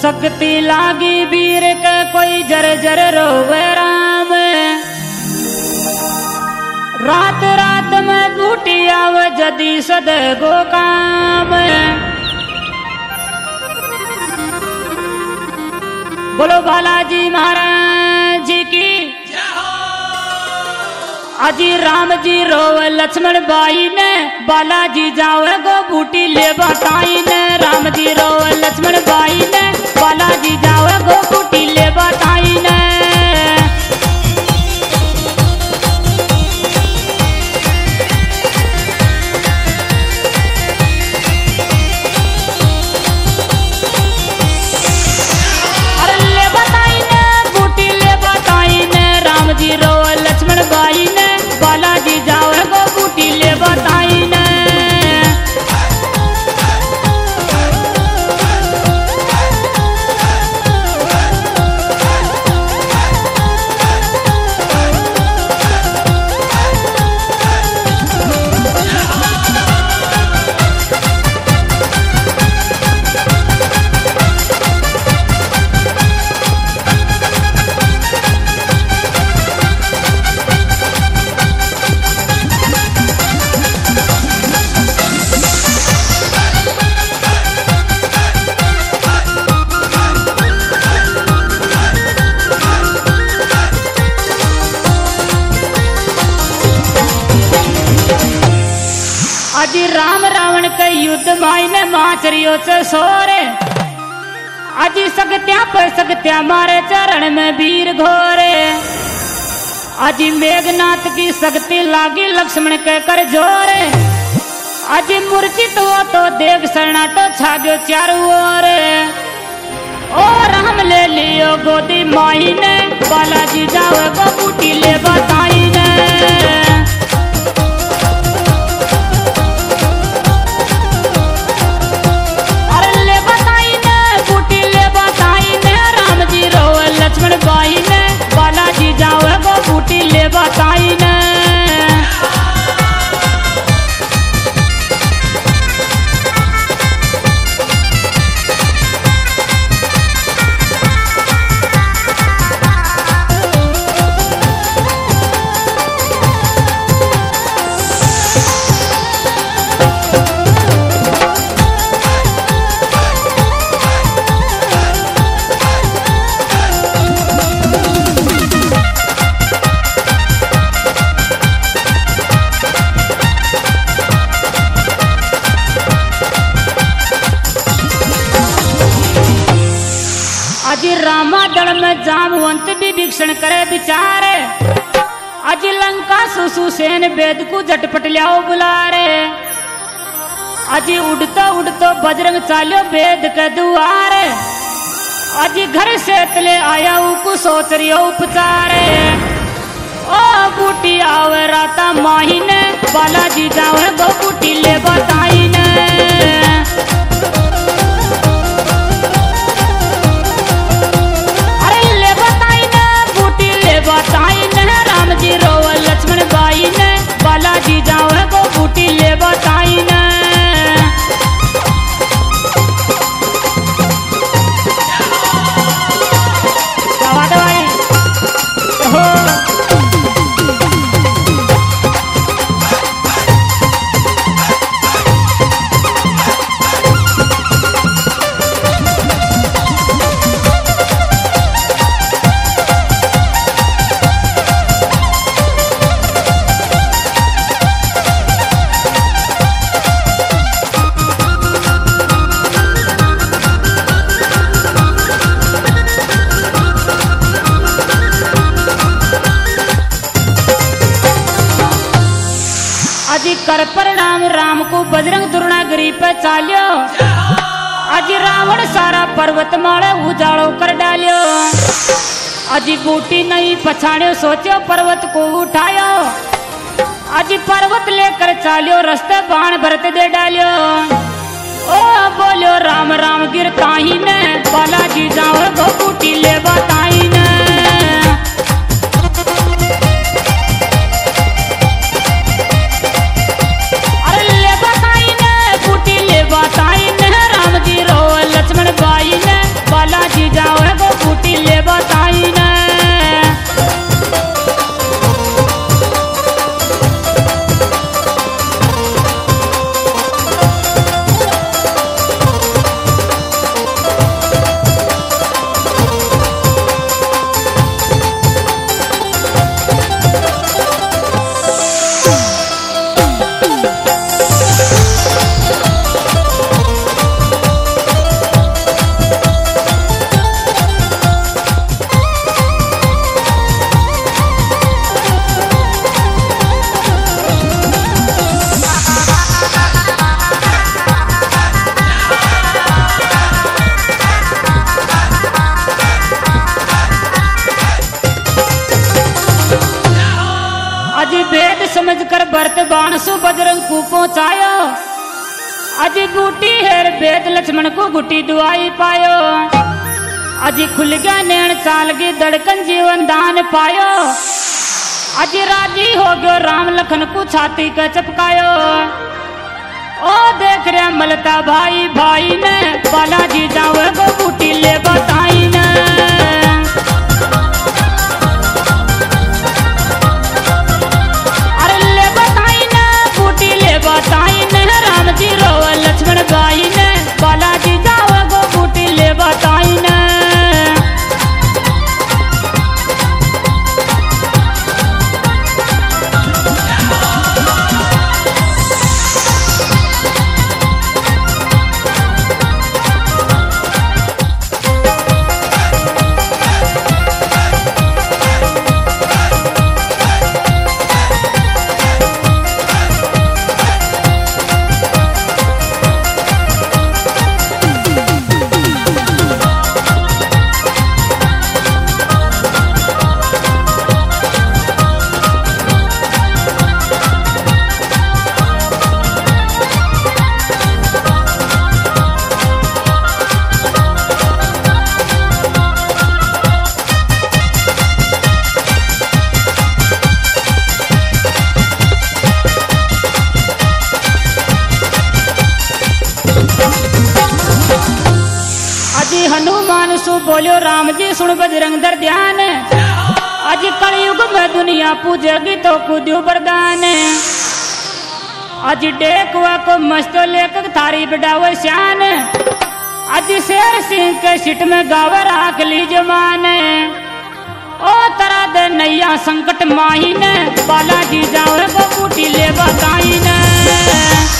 शक्ति लागी वीर के कोई जर जर रोवे राम। रात रात में बूटी आव जदी सद गो काम। बोलो बालाजी महाराज जी की। अजी राम जी रोवे लक्ष्मण बाई ने बालाजी जावे गो बूटी ले बताई ने। राम जी रोवे लक्ष्मण बाई ने बालाजी जावे गो बूटी ले बताई ने। अरे ले बताई ने बूटी ले बताई ने। राम जी रोवे लक्ष्मण बाई ने बालाजी जावे गो बूटी ले बताई ने। अजी राम रावण के युद्ध मायने माचरियो से सोरे। अजी सकत्या पर सकत्या मारे चरण में वीर घोरे। अजी मेघनाथ की शक्ति लागी लक्ष्मण के कर जोरे। अजी मूर्छित हो तो देव शरणाटो छाग्यो चारू ओर। और हम ले लियो गोदी माही ने बालाजी जावे गो बूटी ले बताई ने। लक्ष्मण बाई ने बालाजी जावे गो बूटी ले बताई ने। अजी रामादल में जामवंत विभीषण करे विचारे। अजी लंका सुसुसेन वेद को झटपट लियाओ बुलारे। अजी उड़तो उड़तो बजरंग चालियो वेद के दुआरे। अजी घर से तले आया को सोच रियो उपचारे। ओ बूटी आवे राता माही ने बालाजी जावे गो बूटी ले बताई ने। बताई ने राम जी रोवे लक्ष्मण बाई ने बालाजी जावे गो बूटी ले बताई ने। दवा दवाई हो अजी कर प्रणाम राम को बजरंग दुर्णागिरी पे चालियो। अजी रावण सारा पर्वत माले उजाड़ो कर डालियो। अजी बूटी नहीं पछाड़ियो सोचो पर्वत को उठायो। अजी पर्वत लेकर चालियो रास्ते बाण भरत दे डालियो। ओ बोलियो राम राम गिर ताही ने बालाजी जाओ गो बूटी ले बताई ने। बताई ने राम जी रो लक्ष्मण बाई ने बाला सु बजरंग को पहुंचायो। अजी बूटी हेर वेद लक्ष्मण को गुटी दुआई पायो। अजी खुल गया नैन चाल गई धड़कन जीवन दान पायो। अजी राजी हो गयो राम लखन को छाती का चपकायो। ओ देख रहा मलता भाई भाई ने बालाजी जावे गो बूटी ले बताई ने। अरे ले बताई ने बूटी ले बताई ने राम जी रो लक्ष्मण भाई ने बालाजी जावे गो बूटी ले बताई ने। हनुमान सु बोलो राम जी सुन बजरंग दर ध्यान। अज कलयुग में दुनिया पूजेगी तो कुदू वरदान। अज डेकुआ को मस्तो लेकर थारी बिडावे श्यान। अज शेर सिंह के सिट में गावे राख ली जमान। ओ तरा दे नैया संकट माही ने बालाजी जाओ को बूटी ले बताई ने।